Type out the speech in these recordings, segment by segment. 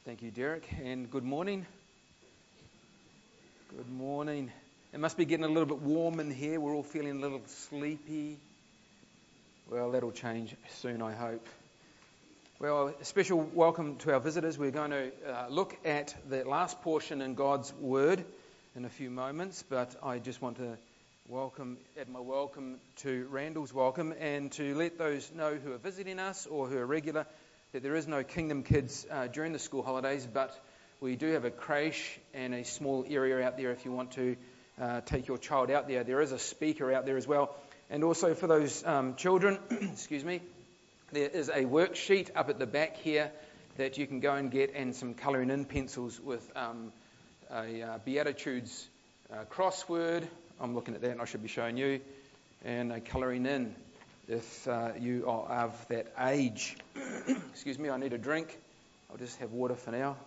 Thank you, Derek, and good morning. Good morning. It must be getting a little bit warm in here. We're all feeling a little sleepy. Well, that'll change soon, I hope. Well, a special welcome to our visitors. We're going to look at the last portion in God's Word in a few moments, but I just want to add my welcome to Randall's welcome, and to let those know who are visiting us or who are regular that there is no Kingdom Kids during the school holidays, but we do have a creche and a small area out there if you want to take your child out there. There is a speaker out there as well. And also for those children, excuse me, there is a worksheet up at the back here that you can go and get, and some colouring in pencils with a Beatitudes crossword. I'm looking at that and I should be showing you. And a colouring in if you are of that age. Excuse me, I need a drink. I'll just have water for now.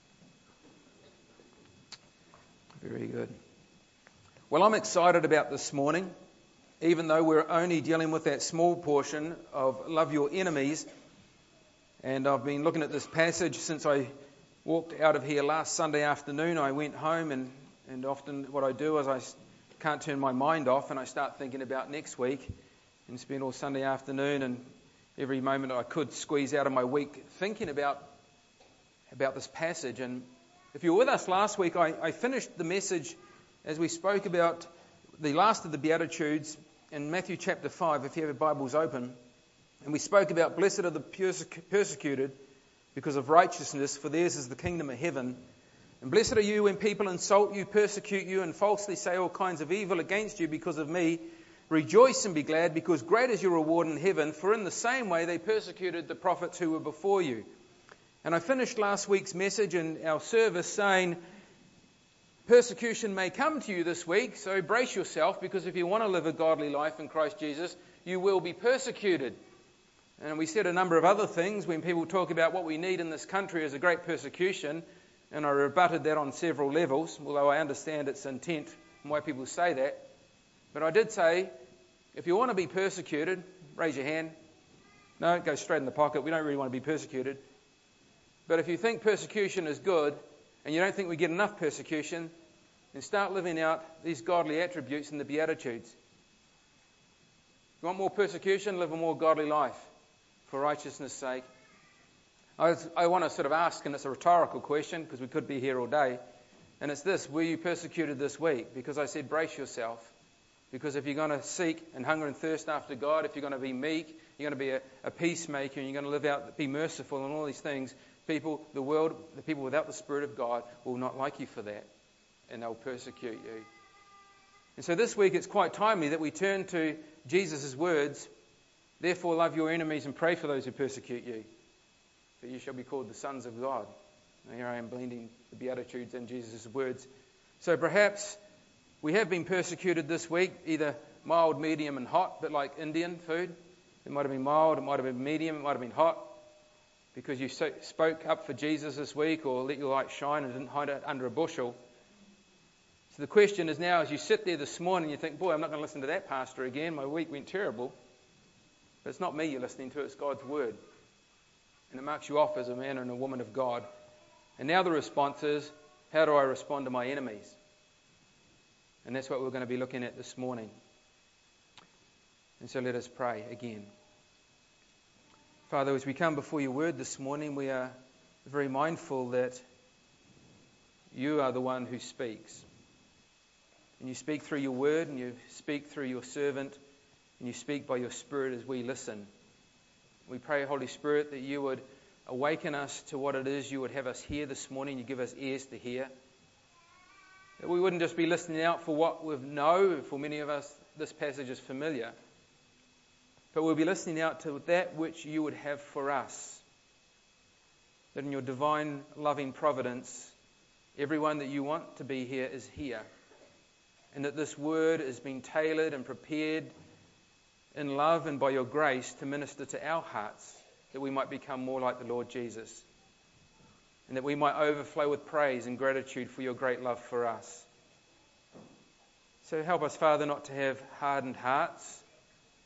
Very good. Well, I'm excited about this morning, even though we're only dealing with that small portion of love your enemies. And I've been looking at this passage since I walked out of here last Sunday afternoon. I went home and often what I do is I can't turn my mind off and I start thinking about next week and spend all Sunday afternoon and every moment I could squeeze out of my week thinking about this passage. And if you were with us last week, I finished the message as we spoke about the last of the Beatitudes in Matthew chapter 5, if you have your Bibles open. And we spoke about blessed are the persecuted because of righteousness, for theirs is the kingdom of heaven. And blessed are you when people insult you, persecute you, and falsely say all kinds of evil against you because of me. Rejoice and be glad, because great is your reward in heaven, for in the same way they persecuted the prophets who were before you. And I finished last week's message in our service saying, persecution may come to you this week, so brace yourself, because if you want to live a godly life in Christ Jesus, you will be persecuted. And we said a number of other things when people talk about what we need in this country is a great persecution, and I rebutted that on several levels, although I understand its intent and why people say that. But I did say, if you want to be persecuted, raise your hand. No, it goes straight in the pocket. We don't really want to be persecuted. But if you think persecution is good, and you don't think we get enough persecution, then start living out these godly attributes in the Beatitudes. You want more persecution? Live a more godly life for righteousness' sake. I want to sort of ask, and it's a rhetorical question because we could be here all day, and it's this: were you persecuted this week? Because I said brace yourself. Because if you're going to seek and hunger and thirst after God, if you're going to be meek, you're going to be a peacemaker, and you're going to live out, be merciful and all these things, the world, the people without the Spirit of God will not like you for that, and they'll persecute you. And so this week it's quite timely that we turn to Jesus' words, therefore love your enemies and pray for those who persecute you, for you shall be called the sons of God. Now here I am blending the Beatitudes and Jesus' words. So perhaps we have been persecuted this week, either mild, medium and hot, but like Indian food. It might have been mild, it might have been medium, it might have been hot, because you spoke up for Jesus this week or let your light shine and didn't hide it under a bushel. So the question is now, as you sit there this morning, you think, boy, I'm not going to listen to that pastor again. My week went terrible. But it's not me you're listening to, it's God's word. And it marks you off as a man and a woman of God. And now the response is, how do I respond to my enemies? And that's what we're going to be looking at this morning. And so let us pray again. Father, as we come before your word this morning, we are very mindful that you are the one who speaks. And you speak through your word, and you speak through your servant, and you speak by your Spirit as we listen. We pray, Holy Spirit, that you would awaken us to what it is you would have us hear this morning. You give us ears to hear. That we wouldn't just be listening out for what we know. For many of us, this passage is familiar. But we'll be listening out to that which you would have for us. That in your divine, loving providence, everyone that you want to be here is here. And that this word has been tailored and prepared in love and by your grace to minister to our hearts, that we might become more like the Lord Jesus. And that we might overflow with praise and gratitude for your great love for us. So help us, Father, not to have hardened hearts,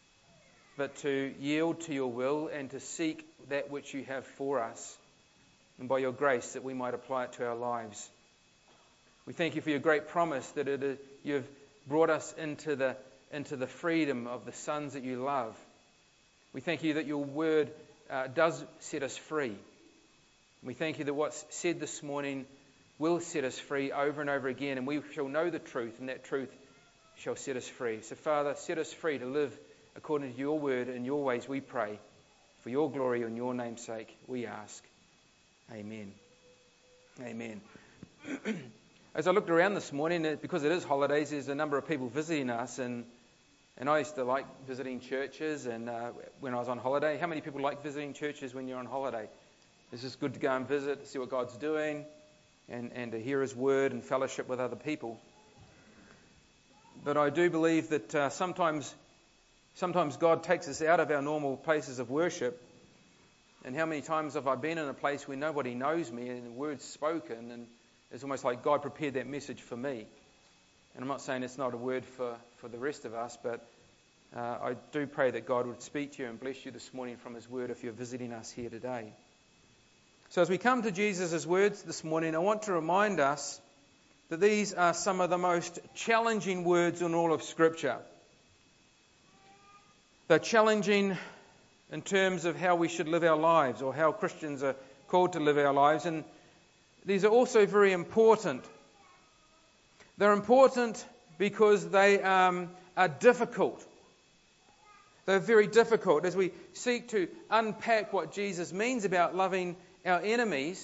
but to yield to your will and to seek that which you have for us. and by your grace that we might apply it to our lives. We thank you for your great promise that you've brought us into the freedom of the sons that you love. We thank you that your word does set us free. We thank you that what's said this morning will set us free over and over again, and we shall know the truth, and that truth shall set us free. So, Father, set us free to live according to your word and your ways, we pray. For your glory and your name's sake, we ask. Amen. Amen. As I looked around this morning, because it is holidays, there's a number of people visiting us, and I used to like visiting churches and when I was on holiday. How many people like visiting churches when you're on holiday? It's just good to go and visit, see what God's doing, and to hear his word and fellowship with other people. But I do believe that sometimes God takes us out of our normal places of worship. And how many times have I been in a place where nobody knows me and the word's spoken, and it's almost like God prepared that message for me. And I'm not saying it's not a word for the rest of us, but I do pray that God would speak to you and bless you this morning from his word if you're visiting us here today. So as we come to Jesus' words this morning, I want to remind us that these are some of the most challenging words in all of Scripture. They're challenging in terms of how we should live our lives, or how Christians are called to live our lives. And these are also very important. They're important because they are difficult. They're very difficult. As we seek to unpack what Jesus means about loving our enemies,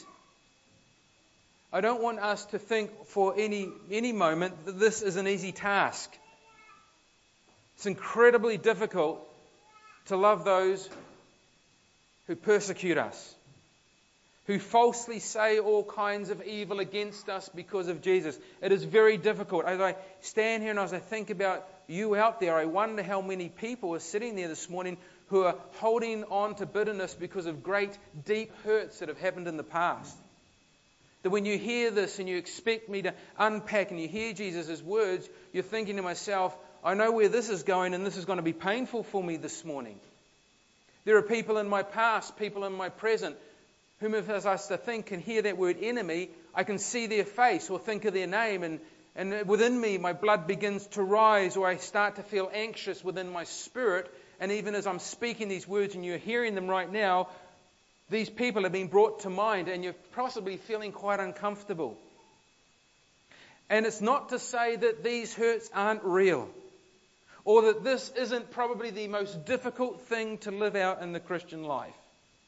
I don't want us to think for any moment that this is an easy task. It's incredibly difficult to love those who persecute us, who falsely say all kinds of evil against us because of Jesus. It is very difficult. As I stand here and as I think about you out there, I wonder how many people are sitting there this morning who are holding on to bitterness because of great, deep hurts that have happened in the past. That when you hear this and you expect me to unpack and you hear Jesus' words, you're thinking to myself, I know where this is going, and this is going to be painful for me this morning. There are people in my past, people in my present, whom if I was to think and hear that word enemy, I can see their face or think of their name, and within me my blood begins to rise, or I start to feel anxious within my spirit. And even as I'm speaking these words and you're hearing them right now, these people have been brought to mind, and you're possibly feeling quite uncomfortable. And it's not to say that these hurts aren't real, or that this isn't probably the most difficult thing to live out in the Christian life.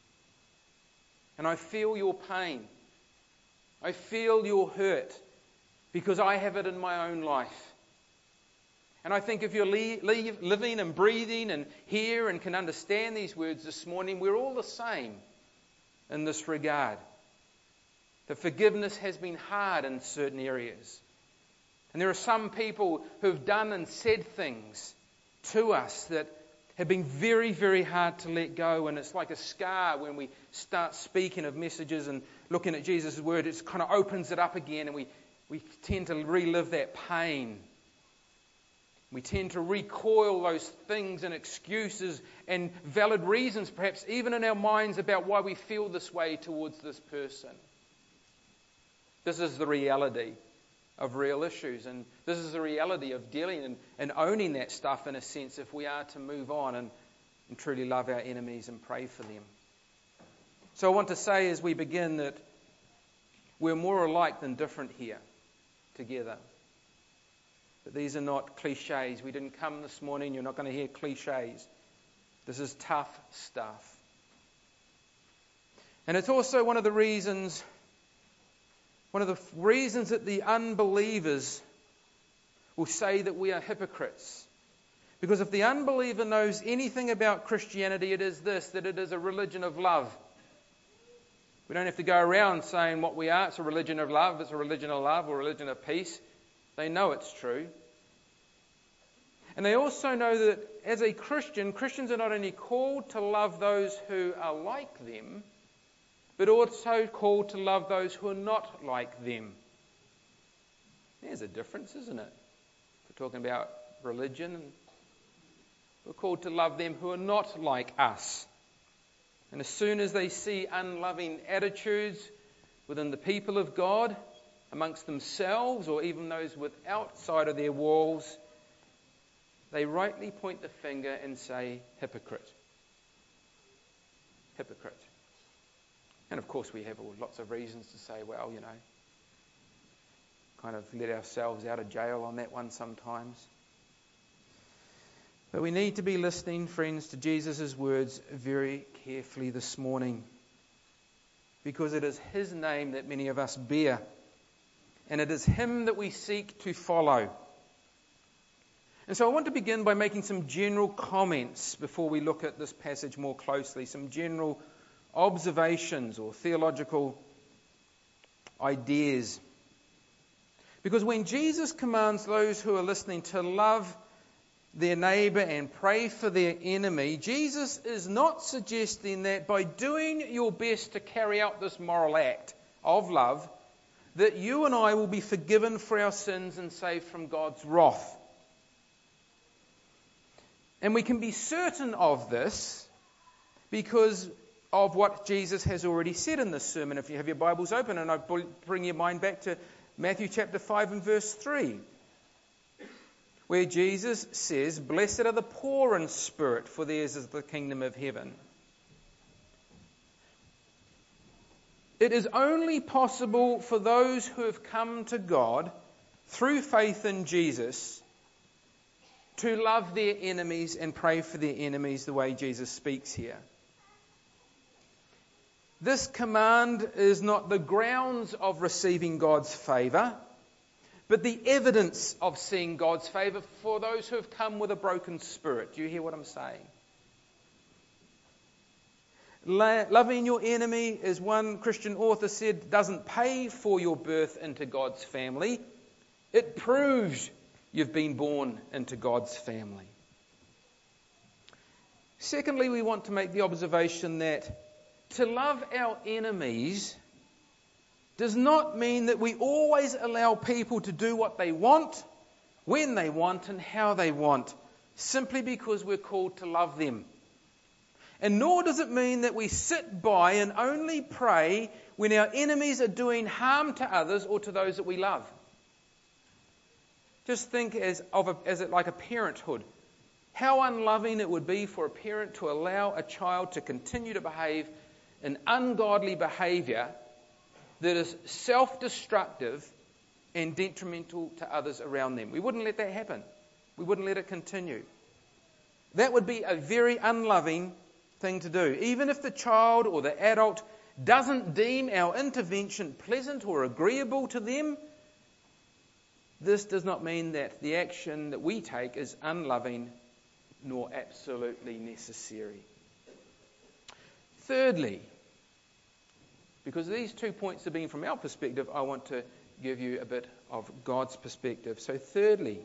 And I feel your pain. I feel your hurt, because I have it in my own life. And I think if you're living and breathing and here and can understand these words this morning, we're all the same in this regard. The forgiveness has been hard in certain areas. And there are some people who've done and said things to us that have been very, very hard to let go. And it's like a scar when we start speaking of messages and looking at Jesus' word. It kind of opens it up again, and we tend to relive that pain. We tend to recoil those things and excuses and valid reasons, perhaps even in our minds, about why we feel this way towards this person. This is the reality of real issues, and this is the reality of dealing and owning that stuff, in a sense, if we are to move on and truly love our enemies and pray for them. So I want to say as we begin that we're more alike than different here together. But these are not cliches. We didn't come this morning, you're not going to hear cliches. This is tough stuff. And it's also one of the reasons that the unbelievers will say that we are hypocrites. Because if the unbeliever knows anything about Christianity, it is this, that it is a religion of love. We don't have to go around saying what we are. It's a religion of love, it's a religion of love, or a religion of peace. They know it's true. And they also know that as a Christian, Christians are not only called to love those who are like them, but also called to love those who are not like them. There's a difference, isn't it? We're talking about religion. We're called to love them who are not like us. And as soon as they see unloving attitudes, within the people of God, amongst themselves, or even those outside of their walls, they rightly point the finger and say, hypocrite. Hypocrite. And of course we have lots of reasons to say, well, kind of let ourselves out of jail on that one sometimes. But we need to be listening, friends, to Jesus' words very carefully this morning, because it is his name that many of us bear, and it is him that we seek to follow. And so I want to begin by making some general comments before we look at this passage more closely, some general observations or theological ideas. Because when Jesus commands those who are listening to love their neighbour and pray for their enemy, Jesus is not suggesting that by doing your best to carry out this moral act of love, that you and I will be forgiven for our sins and saved from God's wrath. And we can be certain of this because of what Jesus has already said in this sermon. If you have your Bibles open, and I bring your mind back to Matthew chapter 5 and verse 3, where Jesus says, "Blessed are the poor in spirit, for theirs is the kingdom of heaven." It is only possible for those who have come to God through faith in Jesus to love their enemies and pray for their enemies the way Jesus speaks here. This command is not the grounds of receiving God's favour, but the evidence of seeing God's favour for those who have come with a broken spirit. Do you hear what I'm saying? Loving your enemy, as one Christian author said, doesn't pay for your birth into God's family. It proves you've been born into God's family. Secondly, we want to make the observation that to love our enemies does not mean that we always allow people to do what they want, when they want, and how they want, simply because we're called to love them. And nor does it mean that we sit by and only pray when our enemies are doing harm to others or to those that we love. Just think as it like a parenthood. How unloving it would be for a parent to allow a child to continue to behave in ungodly behaviour that is self-destructive and detrimental to others around them. We wouldn't let that happen. We wouldn't let it continue. That would be a very unloving thing to do. Even if the child or the adult doesn't deem our intervention pleasant or agreeable to them, this does not mean that the action that we take is unloving nor absolutely necessary. Thirdly, because these 2 points have been from our perspective, I want to give you a bit of God's perspective. So thirdly,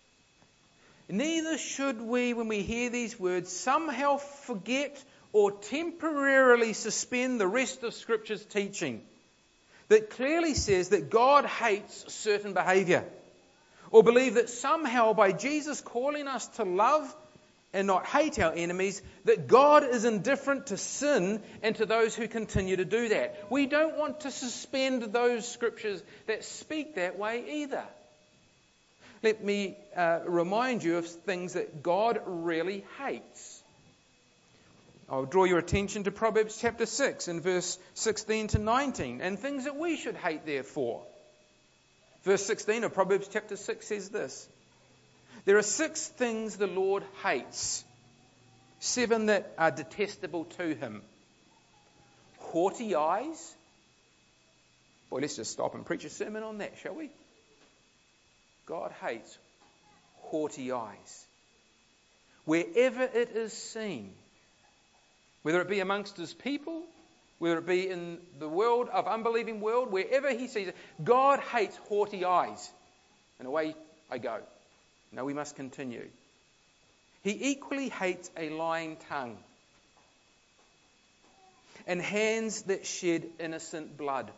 neither should we, when we hear these words, somehow forget or temporarily suspend the rest of Scripture's teaching that clearly says that God hates certain behaviour, or believe that somehow by Jesus calling us to love and not hate our enemies, that God is indifferent to sin and to those who continue to do that. We don't want to suspend those Scriptures that speak that way either. Let me remind you of things that God really hates. I'll draw your attention to Proverbs chapter 6 and verse 16 to 19, and things that we should hate therefore. Verse 16 of Proverbs chapter 6 says this: "There are 6 things the Lord hates, 7 that are detestable to him. Haughty eyes." Boy, let's just stop and preach a sermon on that, shall we? God hates haughty eyes. Wherever it is seen, whether it be amongst his people, whether it be in the world of unbelieving world, wherever he sees it, God hates haughty eyes. And away I go. No, we must continue. He equally hates a lying tongue and hands that shed innocent blood.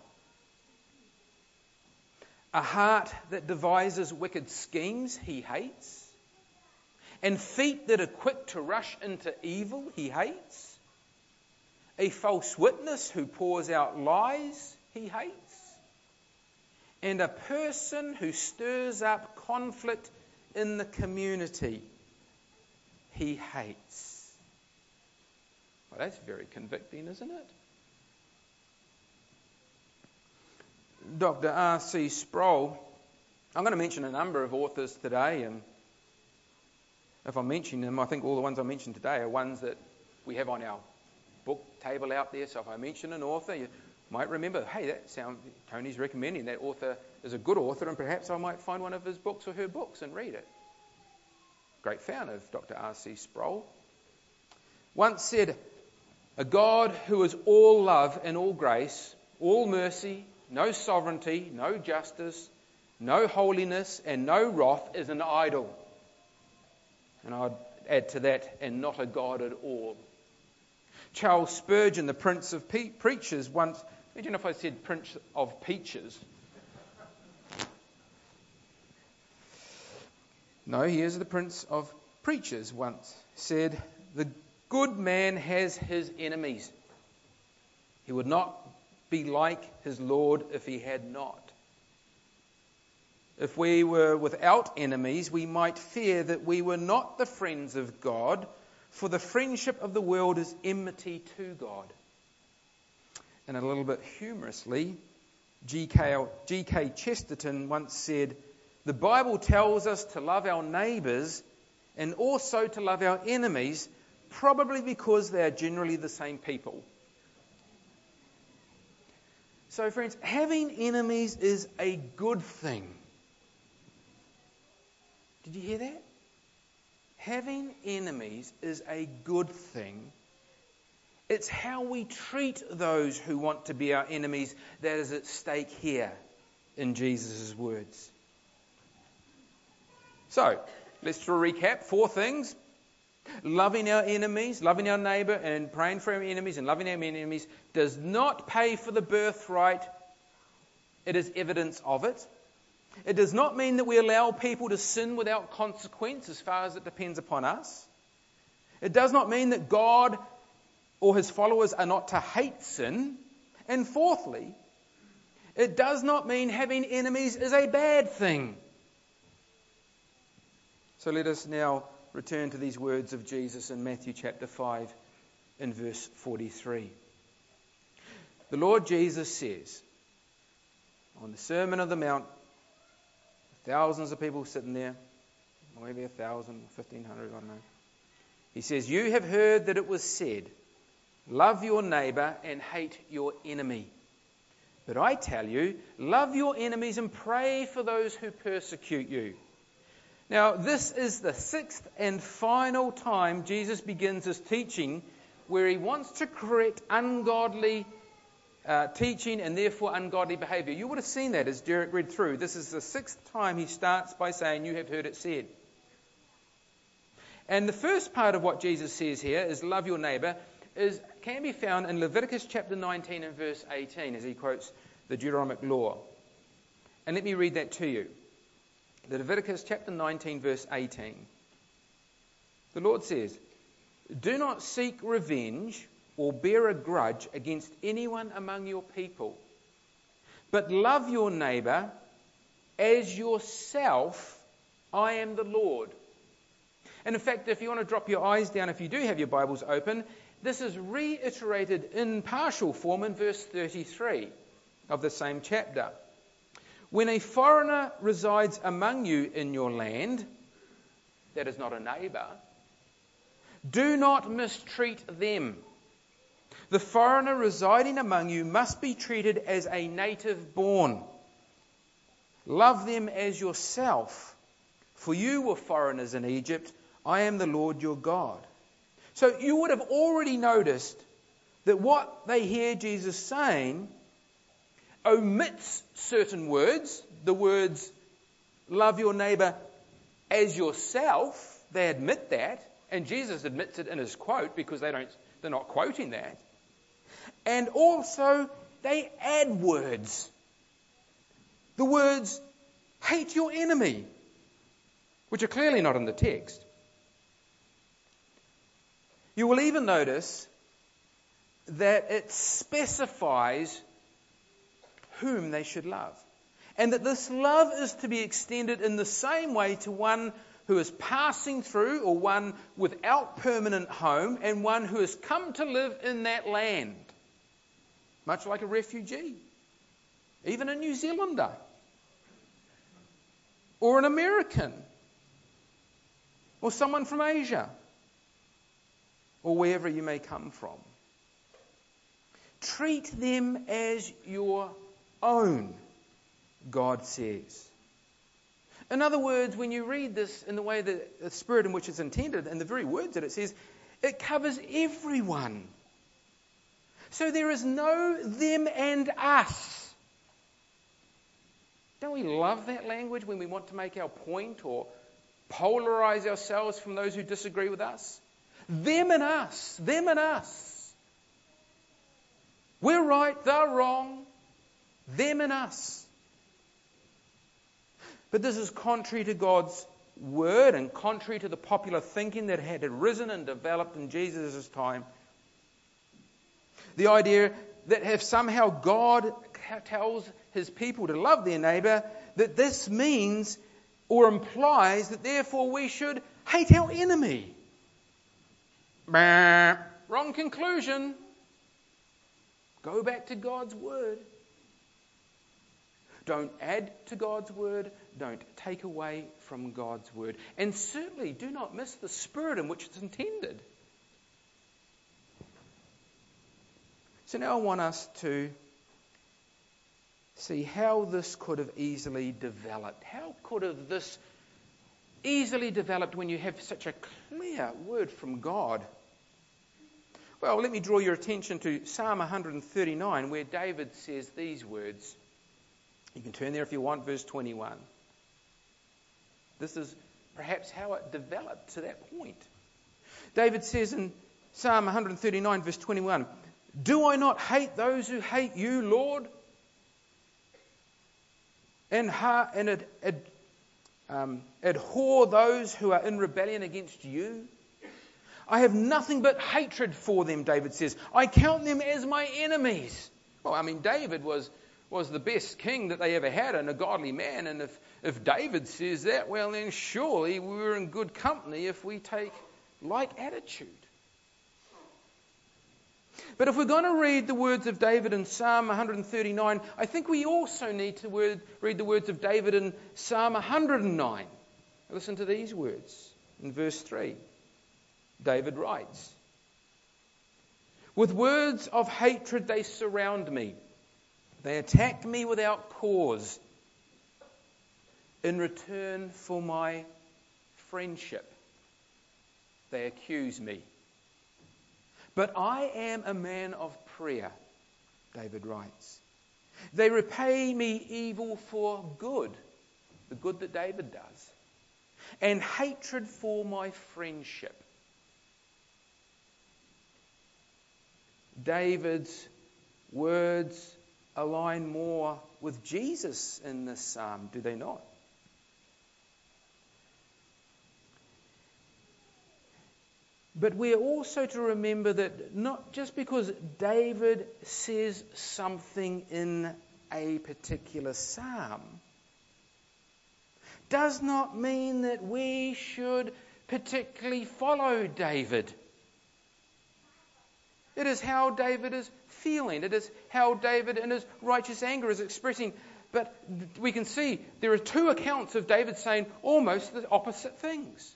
A heart that devises wicked schemes he hates, and feet that are quick to rush into evil he hates. A false witness who pours out lies he hates. And a person who stirs up conflict in the community, he hates. Well, that's very convicting, isn't it? Dr. R.C. Sproul, I'm going to mention a number of authors today, and if I mention them, I think all the ones I mentioned today are ones that we have on our book table out there. So if I mention an author, you might remember, hey, Tony's recommending that author is a good author, and perhaps I might find one of his books or her books and read it. Great fan of Dr. R.C. Sproul. Once said, a God who is all love and all grace, all mercy, no sovereignty, no justice, no holiness, and no wrath is an idol. And I'd add to that, and not a God at all. Charles Spurgeon, the Prince of Preachers, once, imagine if I said Prince of Peaches. No, he is the Prince of Preachers, once said, the good man has his enemies. He would not be like his Lord if he had not. If we were without enemies, we might fear that we were not the friends of God, for the friendship of the world is enmity to God. And a little bit humorously, G.K. Chesterton once said, the Bible tells us to love our neighbours and also to love our enemies, probably because they are generally the same people. So friends, having enemies is a good thing. Did you hear that? Having enemies is a good thing. It's how we treat those who want to be our enemies that is at stake here in Jesus' words. So, let's do a recap. 4 things. Loving our enemies, loving our neighbour, and praying for our enemies and loving our enemies does not pay for the birthright. It is evidence of it. It does not mean that we allow people to sin without consequence as far as it depends upon us. It does not mean that God or his followers are not to hate sin. And fourthly, it does not mean having enemies is a bad thing. So let us now return to these words of Jesus in Matthew chapter 5 in verse 43. The Lord Jesus says, on the Sermon on the Mount, thousands of people sitting there, maybe 1,000, 1,500, I don't know. He says, you have heard that it was said, love your neighbour and hate your enemy. But I tell you, love your enemies and pray for those who persecute you. Now, this is the 6th and final time Jesus begins his teaching where he wants to correct ungodly teaching and therefore ungodly behaviour. You would have seen that as Derek read through. This is the 6th time he starts by saying, you have heard it said. And the first part of what Jesus says here is love your neighbour can be found in Leviticus chapter 19 and verse 18 as he quotes the Deuteronomic law. And let me read that to you. Leviticus chapter 19 verse 18. The Lord says, do not seek revenge or bear a grudge against anyone among your people, but love your neighbour as yourself. I am the Lord. And in fact, if you want to drop your eyes down, if you do have your Bibles open, this is reiterated in partial form in verse 33 of the same chapter. When a foreigner resides among you in your land, that is not a neighbour, do not mistreat them. The foreigner residing among you must be treated as a native born. Love them as yourself, for you were foreigners in Egypt. I am the Lord your God. So you would have already noticed that what they hear Jesus saying omits certain words. The words, love your neighbour as yourself. They admit that. And Jesus admits it in his quote because they're not quoting that. And also, they add words. The words, hate your enemy, which are clearly not in the text. You will even notice that it specifies whom they should love. And that this love is to be extended in the same way to one who is passing through, or one without permanent home, and one who has come to live in that land. Much like a refugee, even a New Zealander, or an American, or someone from Asia, or wherever you may come from. Treat them as your own, God says. In other words, when you read this in the way that the spirit in which it's intended, and the very words that it says, it covers everyone. So there is no them and us. Don't we love that language when we want to make our point or polarize ourselves from those who disagree with us? Them and us, them and us. We're right, they're wrong. Them and us. But this is contrary to God's word and contrary to the popular thinking that had arisen and developed in Jesus' time. The idea that if somehow God tells his people to love their neighbour, that this means or implies that therefore we should hate our enemy. Wrong conclusion. Go back to God's word. Don't add to God's word. Don't take away from God's word. And certainly do not miss the spirit in which it's intended. So now I want us to see how this could have easily developed. How could have this easily developed when you have such a clear word from God? Well, let me draw your attention to Psalm 139, where David says these words. You can turn there if you want, verse 21. This is perhaps how it developed to that point. David says in Psalm 139, verse 21, "Do I not hate those who hate you, Lord? And abhor those who are in rebellion against you? I have nothing but hatred for them," David says. "I count them as my enemies." Well, I mean, David was the best king that they ever had and a godly man. And if David says that, well, then surely we're in good company if we take like attitude. But if we're going to read the words of David in Psalm 139, I think we also need to read the words of David in Psalm 109. Listen to these words in verse 3. David writes, "With words of hatred they surround me. They attack me without cause. In return for my friendship, they accuse me. But I am a man of prayer," David writes. "They repay me evil for good," the good that David does, "and hatred for my friendship." David's words align more with Jesus in this psalm, do they not? But we are also to remember that not just because David says something in a particular psalm does not mean that we should particularly follow David. It is how David is feeling. It is how David in his righteous anger is expressing. But we can see there are two accounts of David saying almost the opposite things.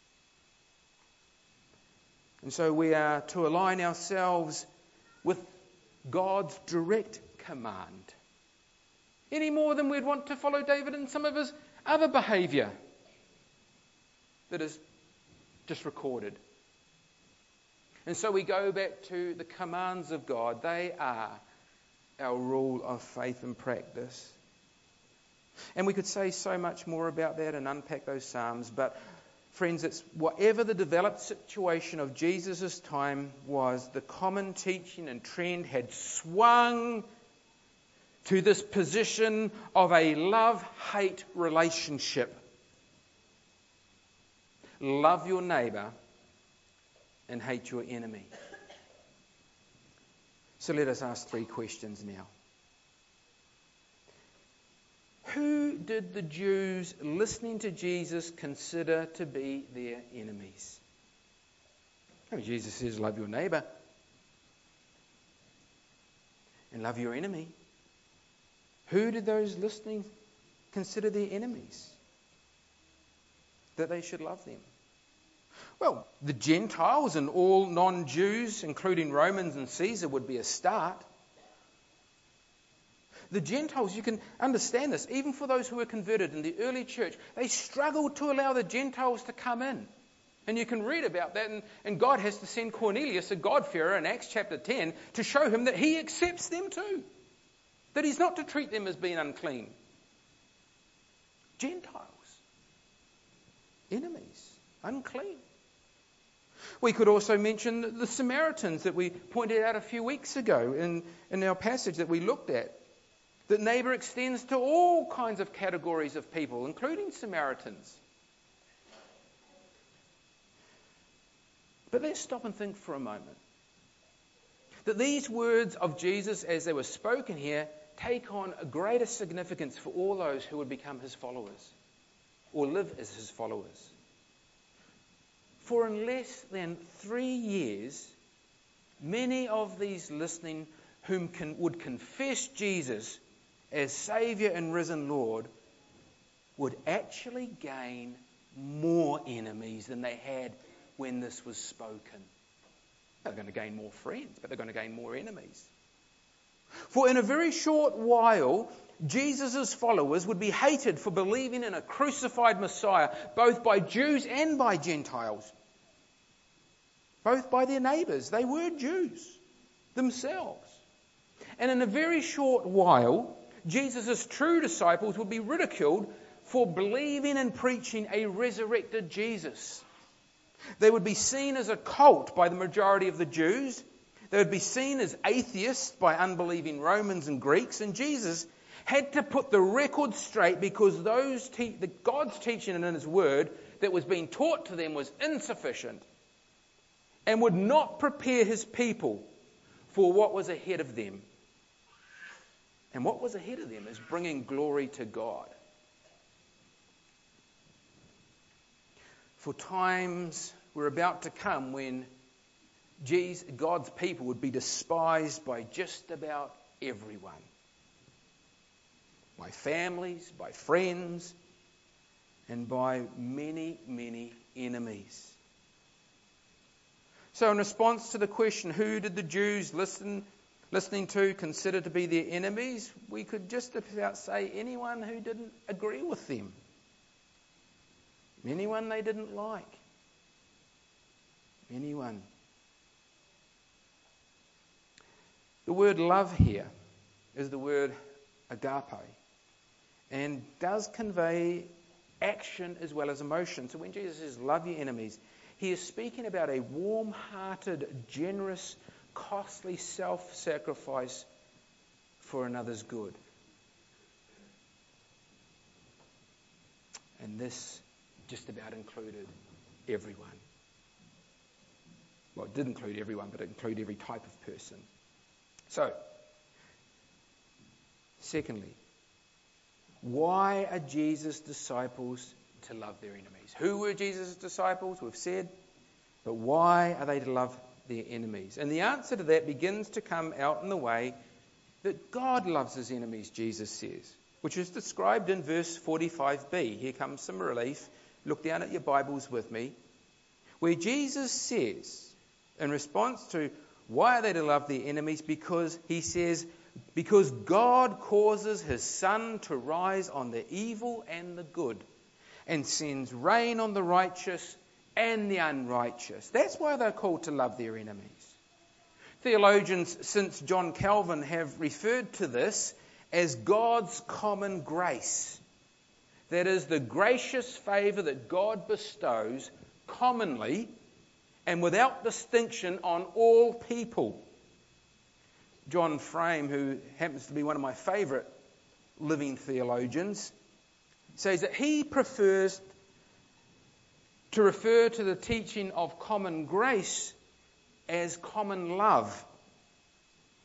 And so we are to align ourselves with God's direct command, any more than we'd want to follow David in some of his other behaviour that is just recorded. And so we go back to the commands of God. They are our rule of faith and practice. And we could say so much more about that and unpack those psalms, but friends, it's whatever the developed situation of Jesus' time was, the common teaching and trend had swung to this position of a love-hate relationship. Love your neighbour and hate your enemy. So let us ask three questions now. Who did the Jews listening to Jesus consider to be their enemies? Jesus says, love your neighbour and love your enemy. Who did those listening consider their enemies? That they should love them? Well, the Gentiles and all non-Jews, including Romans and Caesar, would be a start. The Gentiles, you can understand this, even for those who were converted in the early church, they struggled to allow the Gentiles to come in. And you can read about that, and God has to send Cornelius, a God-fearer, in Acts chapter 10, to show him that he accepts them too. That he's not to treat them as being unclean. Gentiles. Enemies. Unclean. We could also mention the Samaritans that we pointed out a few weeks ago in our passage that we looked at. That neighbour extends to all kinds of categories of people, including Samaritans. But let's stop and think for a moment. That these words of Jesus, as they were spoken here, take on a greater significance for all those who would become his followers, or live as his followers. For in less than 3 years, many of these listening would confess Jesus as Saviour and risen Lord would actually gain more enemies than they had when this was spoken. They're going to gain more friends, but they're going to gain more enemies. For in a very short while, Jesus' followers would be hated for believing in a crucified Messiah, both by Jews and by Gentiles. Both by their neighbours. They were Jews themselves. And in a very short while, Jesus' true disciples would be ridiculed for believing and preaching a resurrected Jesus. They would be seen as a cult by the majority of the Jews. They would be seen as atheists by unbelieving Romans and Greeks. And Jesus had to put the record straight because God's teaching in his word that was being taught to them was insufficient and would not prepare his people for what was ahead of them. And what was ahead of them is bringing glory to God. For times were about to come when God's people would be despised by just about everyone. By families, by friends, and by many, many enemies. So in response to the question, who did the Jews listening to consider to be their enemies, we could just about say anyone who didn't agree with them. Anyone they didn't like. Anyone. The word love here is the word agape and does convey action as well as emotion. So when Jesus says love your enemies, he is speaking about a warm-hearted, generous, costly self-sacrifice for another's good. And this just about included everyone. Well, it did include everyone, but it included every type of person. So, secondly, why are Jesus' disciples to love their enemies? Who were Jesus' disciples? We've said. But why are they to love their enemies? And the answer to that begins to come out in the way that God loves his enemies, Jesus says, which is described in verse 45b. Here comes some relief. Look down at your Bibles with me. Where Jesus says, in response to why are they to love their enemies, because he says, because God causes his sun to rise on the evil and the good, and sends rain on the righteous and the unrighteous. That's why they're called to love their enemies. Theologians since John Calvin have referred to this as God's common grace. That is the gracious favour that God bestows commonly and without distinction on all people. John Frame, who happens to be one of my favourite living theologians, says that he prefers to refer to the teaching of common grace as common love.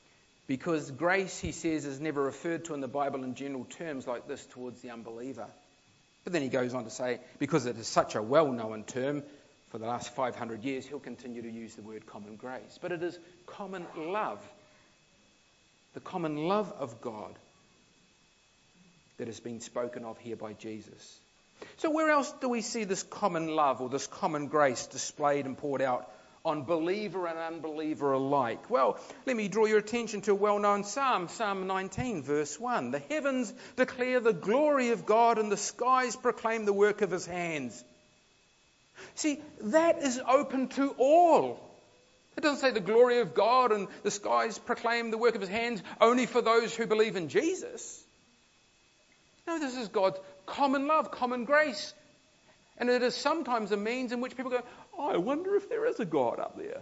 Because grace, he says, is never referred to in the Bible in general terms like this towards the unbeliever. But then he goes on to say, because it is such a well-known term, for the last 500 years, he'll continue to use the word common grace. But it is common love, the common love of God, that has been spoken of here by Jesus. So where else do we see this common love or this common grace displayed and poured out on believer and unbeliever alike? Well, let me draw your attention to a well-known psalm, Psalm 19, verse 1. The heavens declare the glory of God, and the skies proclaim the work of his hands. See, that is open to all. It doesn't say the glory of God and the skies proclaim the work of his hands only for those who believe in Jesus. No, this is God's common love, common grace. And it is sometimes a means in which people go, oh, I wonder if there is a God up there.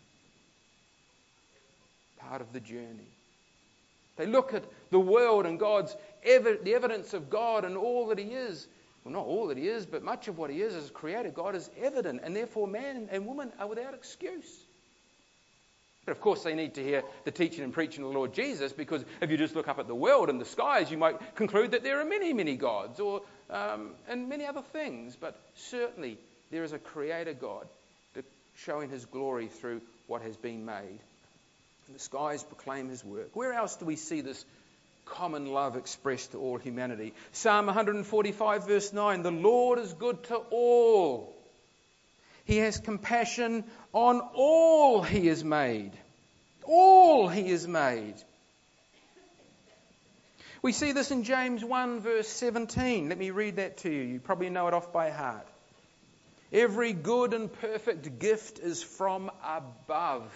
Part of the journey. They look at the world and the evidence of God and all that he is. Well, not all that he is, but much of what he is as creator. God is evident, and therefore man and woman are without excuse. But of course they need to hear the teaching and preaching of the Lord Jesus, because if you just look up at the world and the skies, you might conclude that there are many, many gods and many other things. But certainly there is a creator God showing his glory through what has been made. And the skies proclaim his work. Where else do we see this common love expressed to all humanity? Psalm 145 verse 9, the Lord is good to all. He has compassion on all he has made. All he has made. We see this in James 1 verse 17. Let me read that to you. You probably know it off by heart. Every good and perfect gift is from above.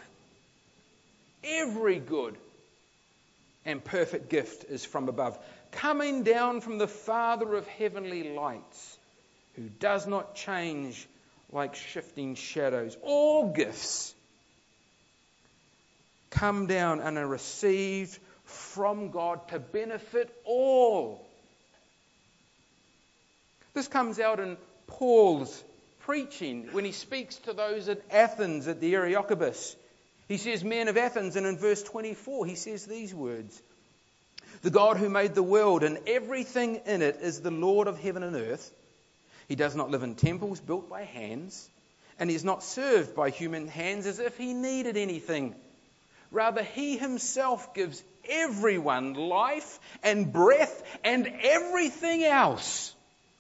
Every good and perfect gift is from above, coming down from the Father of heavenly lights, who does not change like shifting shadows. All gifts come down and are received from God to benefit all. This comes out in Paul's preaching when he speaks to those at Athens at the Areopagus. He says, men of Athens, and in verse 24 he says these words, the God who made the world and everything in it is the Lord of heaven and earth. He does not live in temples built by hands, and he is not served by human hands as if he needed anything. Rather, he himself gives everyone life and breath and everything else.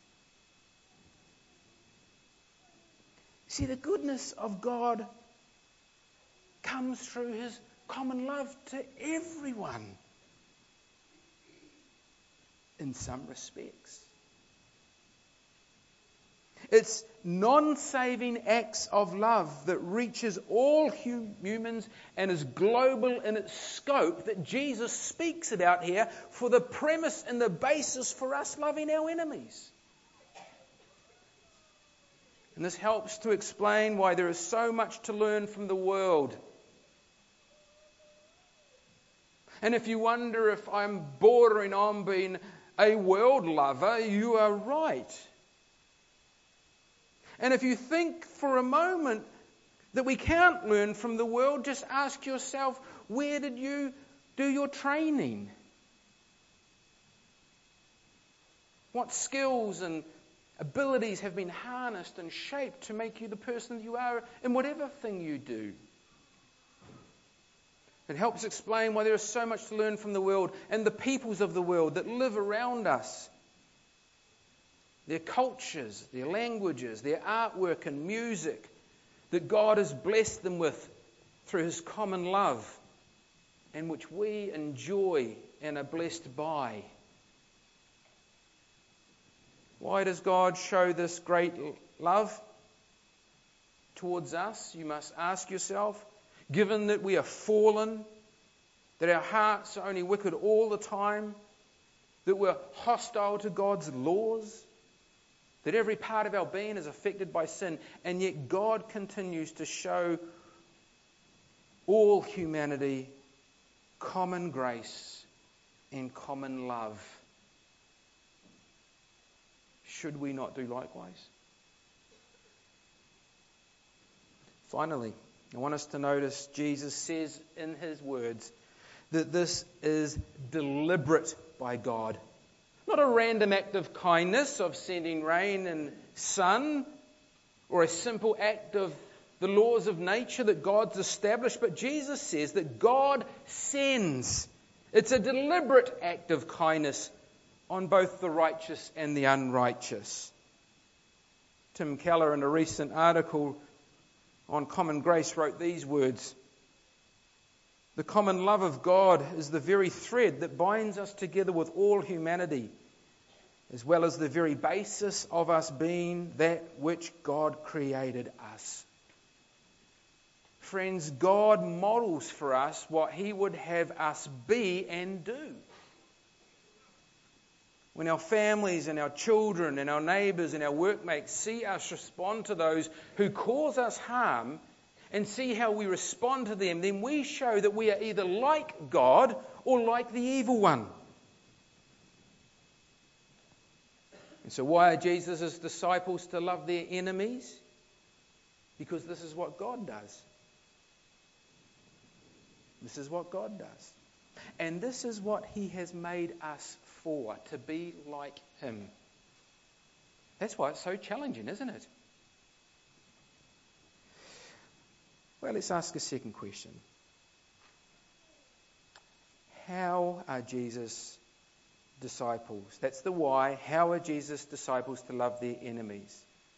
See, the goodness of God comes through his common love to everyone in some respects. It's non-saving acts of love that reaches all humans and is global in its scope that Jesus speaks about here for the premise and the basis for us loving our enemies. And this helps to explain why there is so much to learn from the world. And if you wonder if I'm bordering on being a world lover, you are right. And if you think for a moment that we can't learn from the world, just ask yourself, where did you do your training? What skills and abilities have been harnessed and shaped to make you the person you are in whatever thing you do? It helps explain why there is so much to learn from the world and the peoples of the world that live around us. Their cultures, their languages, their artwork and music that God has blessed them with through his common love, and which we enjoy and are blessed by. Why does God show this great love towards us? You must ask yourself. Given that we are fallen, that our hearts are only wicked all the time, that we're hostile to God's laws, that every part of our being is affected by sin, and yet God continues to show all humanity common grace and common love. Should we not do likewise? Finally, I want us to notice Jesus says in his words that this is deliberate by God. Not a random act of kindness of sending rain and sun, or a simple act of the laws of nature that God's established, but Jesus says that God sends. It's a deliberate act of kindness on both the righteous and the unrighteous. Tim Keller, in a recent article on common grace, wrote these words: "The common love of God is the very thread that binds us together with all humanity, as well as the very basis of us being that which God created us." Friends, God models for us what He would have us be and do. When our families and our children and our neighbours and our workmates see us respond to those who cause us harm and see how we respond to them, then we show that we are either like God or like the evil one. And so why are Jesus' disciples to love their enemies? Because this is what God does. This is what God does. And this is what He has made us for, to be like Him. That's why it's so challenging, isn't it? Well, let's ask a second question. How are Jesus' disciples? That's the why. How are Jesus' disciples to love their enemies?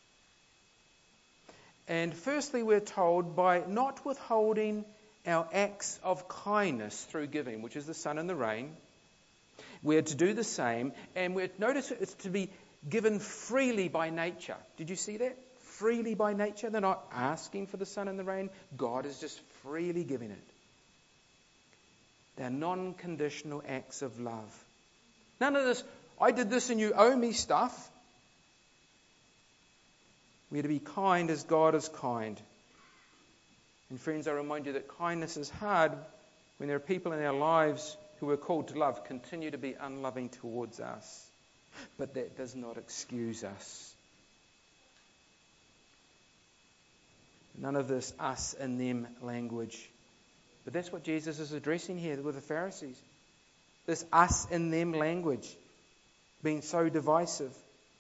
And firstly, we're told by not withholding our acts of kindness through giving, which is the sun and the rain. We're to do the same, and notice it's to be given freely by nature. Did you see that? Freely by nature. They're not asking for the sun and the rain. God is just freely giving it. They're non-conditional acts of love. None of this, I did this and you owe me stuff. We're to be kind as God is kind. And friends, I remind you that kindness is hard when there are people in our lives who are called to love continue to be unloving towards us. But that does not excuse us. None of this us and them language. But that's what Jesus is addressing here with the Pharisees. This us and them language being so divisive.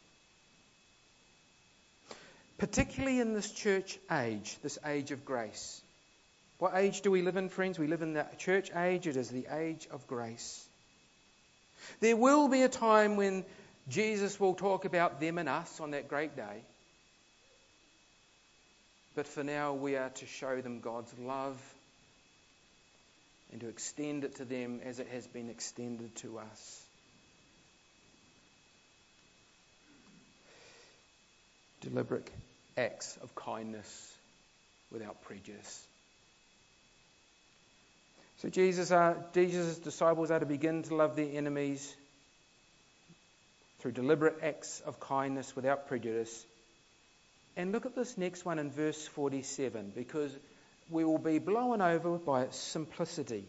Particularly in this church age, this age of grace. What age do we live in, friends? We live in the church age. It is the age of grace. There will be a time when Jesus will talk about them and us on that great day. But for now, we are to show them God's love and to extend it to them as it has been extended to us. Deliberate acts of kindness without prejudice. So Jesus' disciples are to begin to love their enemies through deliberate acts of kindness without prejudice. And look at this next one in verse 47, because we will be blown over by its simplicity.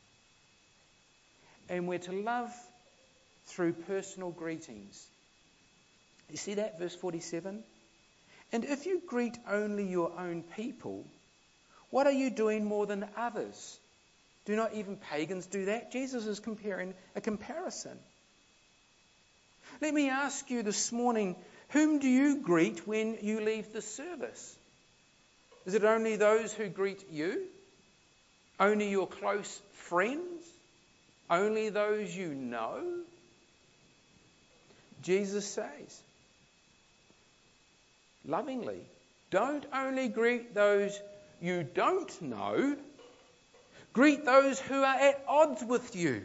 And we're to love through personal greetings. You see that, verse 47? And if you greet only your own people, what are you doing more than others? Do not even pagans do that? Jesus is comparing a comparison. Let me ask you this morning, whom do you greet when you leave the service? Is it only those who greet you? Only your close friends? Only those you know? Jesus says, lovingly, don't only greet those you don't know, greet those who are at odds with you.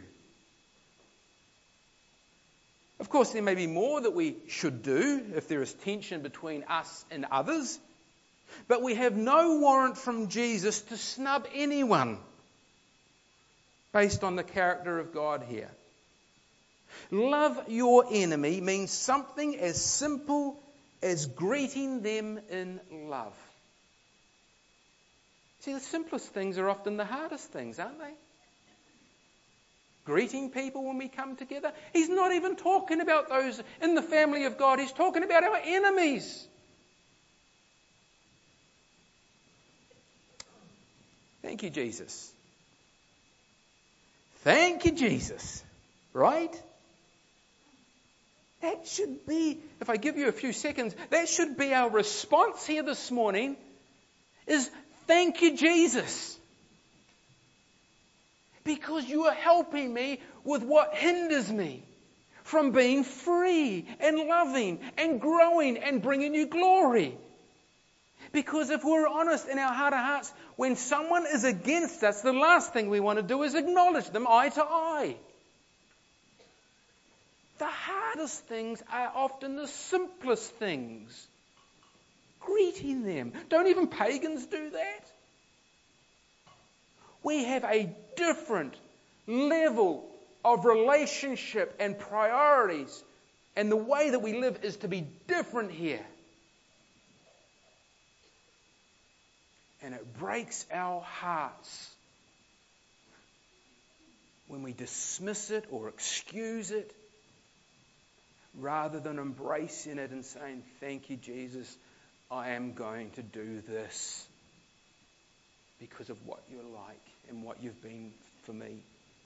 Of course, there may be more that we should do if there is tension between us and others, but we have no warrant from Jesus to snub anyone based on the character of God here. Love your enemy means something as simple as greeting them in love. See, the simplest things are often the hardest things, aren't they? Greeting people when we come together. He's not even talking about those in the family of God. He's talking about our enemies. Thank you, Jesus. Thank you, Jesus. Right? That should be, if I give you a few seconds, that should be our response here this morning, is thank you, Jesus. Because you are helping me with what hinders me from being free and loving and growing and bringing you glory. Because if we're honest in our heart of hearts, when someone is against us, the last thing we want to do is acknowledge them eye to eye. The hardest things are often the simplest things. Greeting them. Don't even pagans do that? We have a different level of relationship and priorities, and the way that we live is to be different here. And it breaks our hearts when we dismiss it or excuse it, rather than embracing it and saying, thank you, Jesus, I am going to do this because of what you're like and what you've been for me.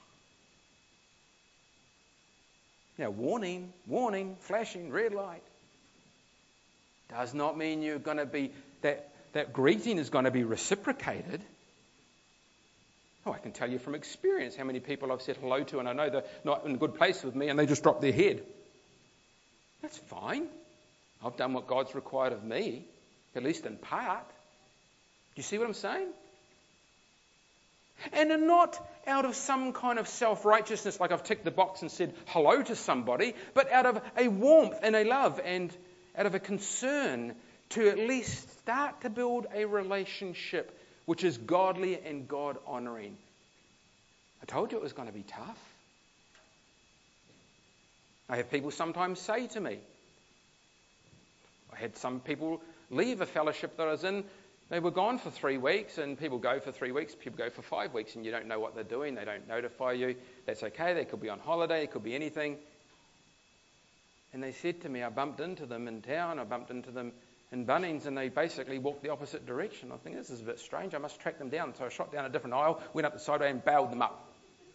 Now, warning, flashing red light does not mean you're going to be, that greeting is going to be reciprocated. Oh, I can tell you from experience how many people I've said hello to and I know they're not in a good place with me and they just drop their head. That's fine. I've done what God's required of me, at least in part. Do you see what I'm saying? And not out of some kind of self-righteousness, like I've ticked the box and said hello to somebody, but out of a warmth and a love and out of a concern to at least start to build a relationship which is godly and God-honouring. I told you it was going to be tough. I have people sometimes say to me, I had some people leave a fellowship that I was in. They were gone for 3 weeks, and people go for 3 weeks, people go for 5 weeks, and you don't know what they're doing. They don't notify you. That's okay. They could be on holiday. It could be anything. And they said to me, I bumped into them in town. I bumped into them in Bunnings, and they basically walked the opposite direction. I think this is a bit strange. I must track them down. So I shot down a different aisle, went up the sideway, and bailed them up.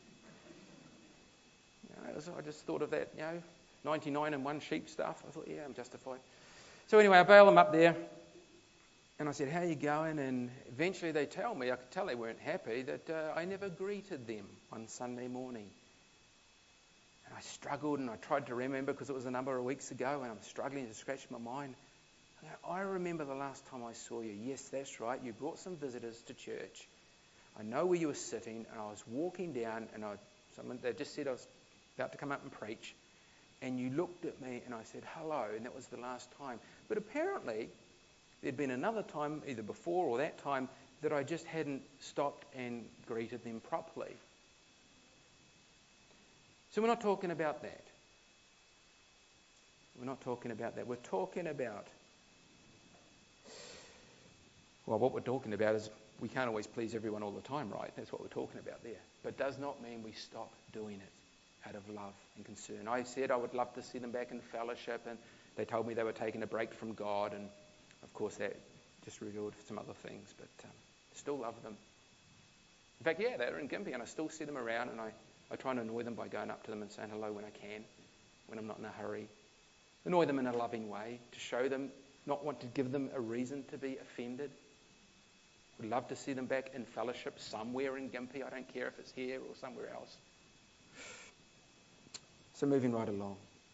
I just thought of that, 99 and 1 sheep stuff. I thought, yeah, I'm justified. So anyway, I bailed them up there. And I said, how are you going? And eventually they tell me, I could tell they weren't happy, that I never greeted them on Sunday morning. And I struggled and I tried to remember because it was a number of weeks ago and I'm struggling to scratch my mind. I remember the last time I saw you. Yes, that's right. You brought some visitors to church. I know where you were sitting and I was walking down and they just said I was about to come up and preach. And you looked at me and I said, hello, and that was the last time. But apparently, there'd been another time, either before or that time, that I just hadn't stopped and greeted them properly. So we're not talking about that. We're not talking about that. We're talking about, well, what we're talking about is we can't always please everyone all the time, right? That's what we're talking about there. But it does not mean we stop doing it out of love and concern. I said I would love to see them back in fellowship, and they told me they were taking a break from God, and of course that just revealed some other things, but still love them. In fact, yeah, they're in Gympie, and I still see them around, and I try and annoy them by going up to them and saying hello when I can, when I'm not in a hurry. Annoy them in a loving way, to show them, not want to give them a reason to be offended. Would love to see them back in fellowship somewhere in Gympie. I don't care if it's here or somewhere else. So moving right along.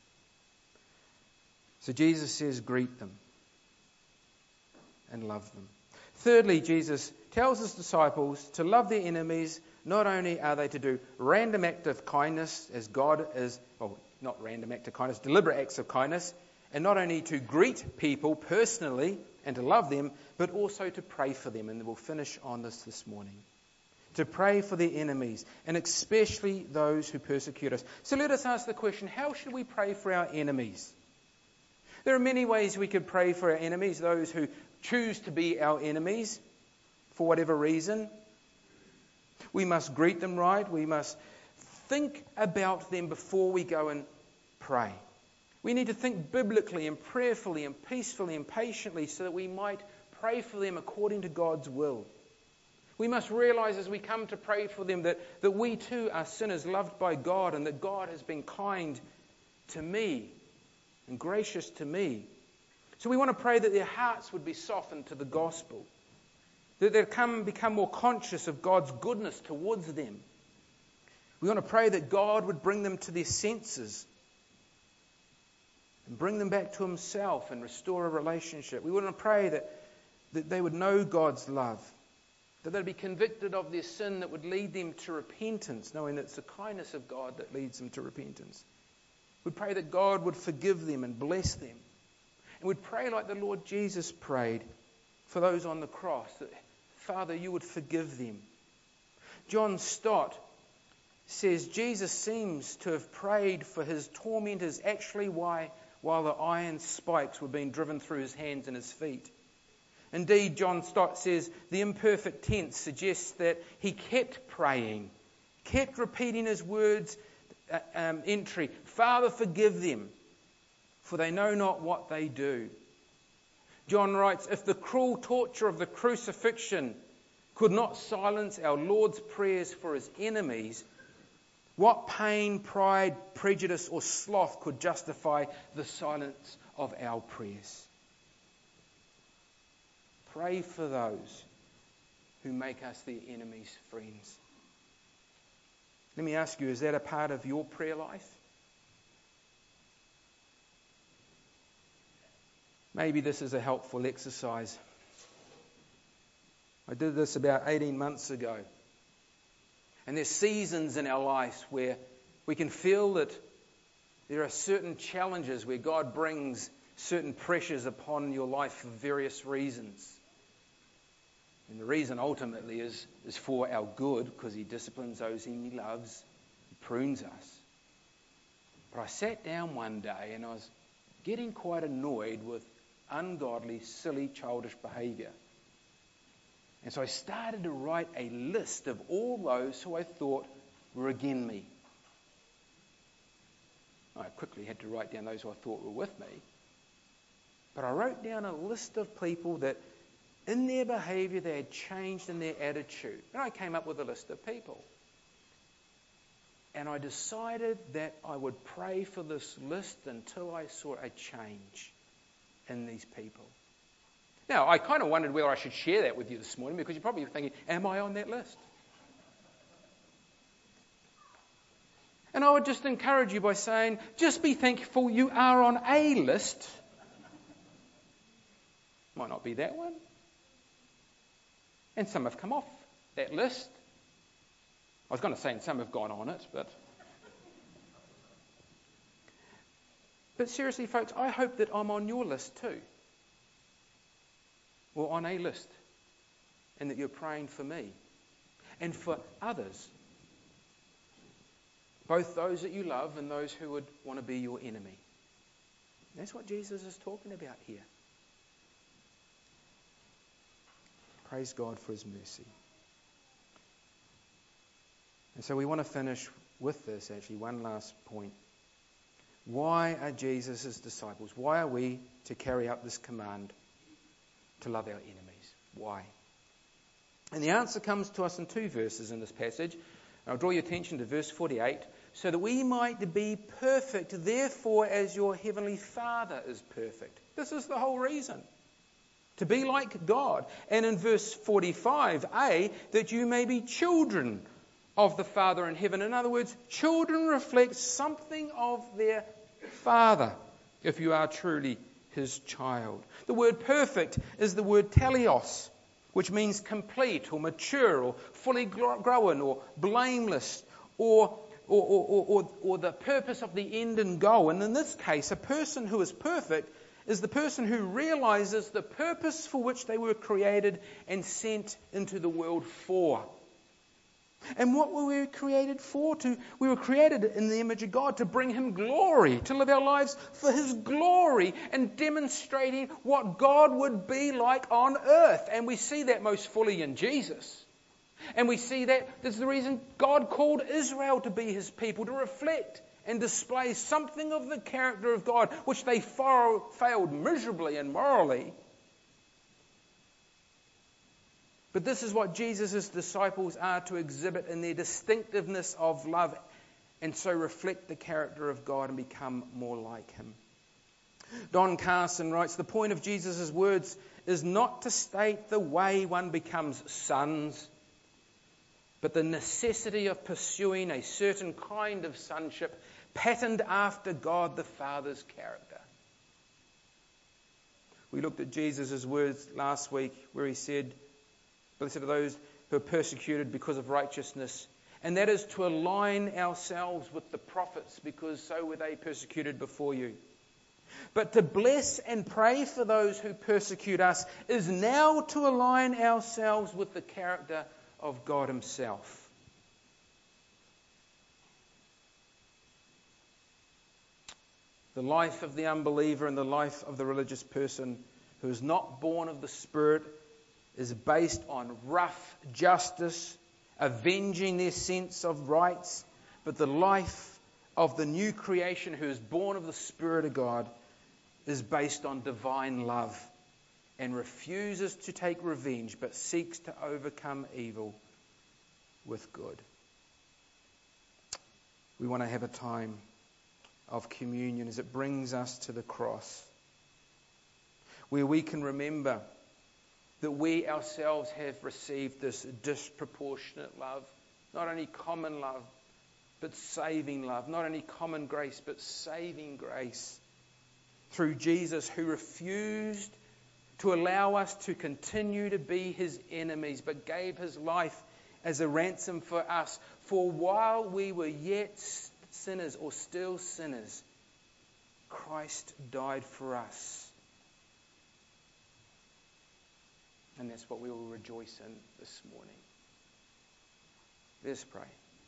So Jesus says, greet them and love them. Thirdly, Jesus tells his disciples to love their enemies. Not only are they to do random act of kindness as God is, well, not random act of kindness, deliberate acts of kindness, and not only to greet people personally and to love them, but also to pray for them. And we'll finish on this morning. To pray for their enemies, and especially those who persecute us. So let us ask the question, how should we pray for our enemies? There are many ways we could pray for our enemies, those who choose to be our enemies for whatever reason. We must greet them right. We must think about them before we go and pray. We need to think biblically and prayerfully and peacefully and patiently so that we might pray for them according to God's will. We must realize as we come to pray for them that we too are sinners loved by God, and that God has been kind to me and gracious to me. So we want to pray that their hearts would be softened to the gospel, that they'll become more conscious of God's goodness towards them. We want to pray that God would bring them to their senses and bring them back to Himself and restore a relationship. We want to pray that they would know God's love, that they'd be convicted of their sin that would lead them to repentance, knowing that it's the kindness of God that leads them to repentance. We'd pray that God would forgive them and bless them. And we'd pray like the Lord Jesus prayed for those on the cross, that, Father, you would forgive them. John Stott says Jesus seems to have prayed for his tormentors actually while the iron spikes were being driven through his hands and his feet. Indeed, John Stott says the imperfect tense suggests that he kept praying, kept repeating his words entry, Father, forgive them, for they know not what they do. John writes, if the cruel torture of the crucifixion could not silence our Lord's prayers for his enemies, what pain, pride, prejudice, or sloth could justify the silence of our prayers? Pray for those who make us their enemies' friends. Let me ask you, is that a part of your prayer life? Maybe this is a helpful exercise. I did this about 18 months ago. And there's seasons in our lives where we can feel that there are certain challenges where God brings certain pressures upon your life for various reasons. And the reason ultimately is for our good, because He disciplines those whom He loves, He prunes us. But I sat down one day and I was getting quite annoyed with ungodly, silly, childish behaviour. And so I started to write a list of all those who I thought were against me. I quickly had to write down those who I thought were with me. But I wrote down a list of people that in their behaviour they had changed in their attitude. And I came up with a list of people. And I decided that I would pray for this list until I saw a change in these people. Now, I kind of wondered whether I should share that with you this morning, because you're probably thinking, am I on that list? And I would just encourage you by saying, just be thankful you are on a list. Might not be that one. And some have come off that list. I was going to say, and some have gone on it, But seriously, folks, I hope that I'm on your list too. Or on a list. And that you're praying for me. And for others. Both those that you love and those who would want to be your enemy. That's what Jesus is talking about here. Praise God for His mercy. And so we want to finish with this, actually, one last point. Why are Jesus' disciples? Why are we to carry out this command to love our enemies? Why? And the answer comes to us in two verses in this passage. I'll draw your attention to verse 48. So that we might be perfect, therefore, as your heavenly Father is perfect. This is the whole reason. To be like God. And in verse 45a, that you may be children of the Father in heaven. In other words, children reflect something of their Father, if you are truly His child. The word perfect is the word teleos, which means complete or mature or fully grown or blameless or the purpose of the end and goal. And in this case, a person who is perfect is the person who realizes the purpose for which they were created and sent into the world for. And what were we created for? We were created in the image of God to bring Him glory, to live our lives for His glory and demonstrating what God would be like on earth. And we see that most fully in Jesus. And we see that there's the reason God called Israel to be His people, to reflect and display something of the character of God, which they failed miserably and morally. But this is what Jesus' disciples are to exhibit in their distinctiveness of love, and so reflect the character of God and become more like him. Don Carson writes, the point of Jesus' words is not to state the way one becomes sons, but the necessity of pursuing a certain kind of sonship patterned after God the Father's character. We looked at Jesus' words last week where he said, blessed are those who are persecuted because of righteousness. And that is to align ourselves with the prophets, because so were they persecuted before you. But to bless and pray for those who persecute us is now to align ourselves with the character of God himself. The life of the unbeliever and the life of the religious person who is not born of the Spirit is based on rough justice, avenging their sense of rights. But the life of the new creation who is born of the Spirit of God is based on divine love and refuses to take revenge, but seeks to overcome evil with good. We want to have a time of communion as it brings us to the cross, where we can remember that we ourselves have received this disproportionate love, not only common love, but saving love, not only common grace, but saving grace, through Jesus, who refused to allow us to continue to be his enemies, but gave his life as a ransom for us. For while we were yet sinners, or still sinners, Christ died for us. And that's what we will rejoice in this morning. Let's pray.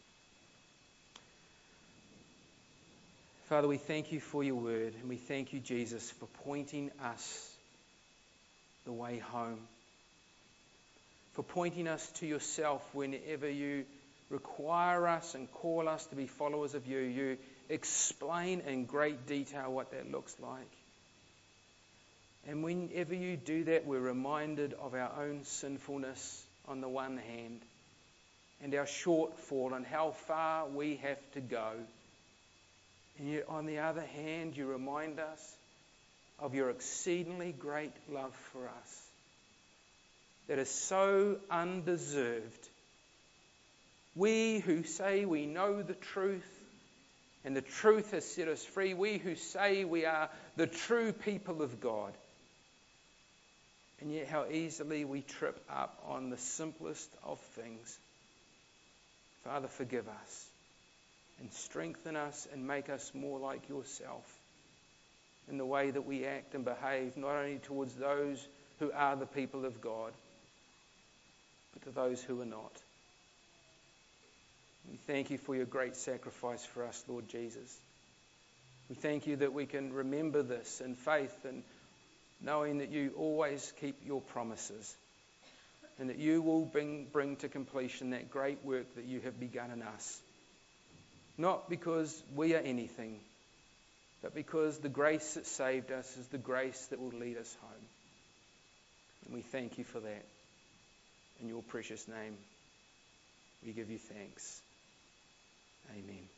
Father, we thank you for your word, and we thank you, Jesus, for pointing us the way home, for pointing us to yourself whenever you require us and call us to be followers of you. You explain in great detail what that looks like. And whenever you do that, we're reminded of our own sinfulness on the one hand, and our shortfall and how far we have to go. And yet on the other hand, you remind us of your exceedingly great love for us that is so undeserved. We who say we know the truth and the truth has set us free, we who say we are the true people of God, and yet how easily we trip up on the simplest of things. Father, forgive us and strengthen us and make us more like yourself in the way that we act and behave, not only towards those who are the people of God, but to those who are not. We thank you for your great sacrifice for us, Lord Jesus. We thank you that we can remember this in faith and knowing that you always keep your promises and that you will bring to completion that great work that you have begun in us. Not because we are anything, but because the grace that saved us is the grace that will lead us home. And we thank you for that. In your precious name, we give you thanks. Amen.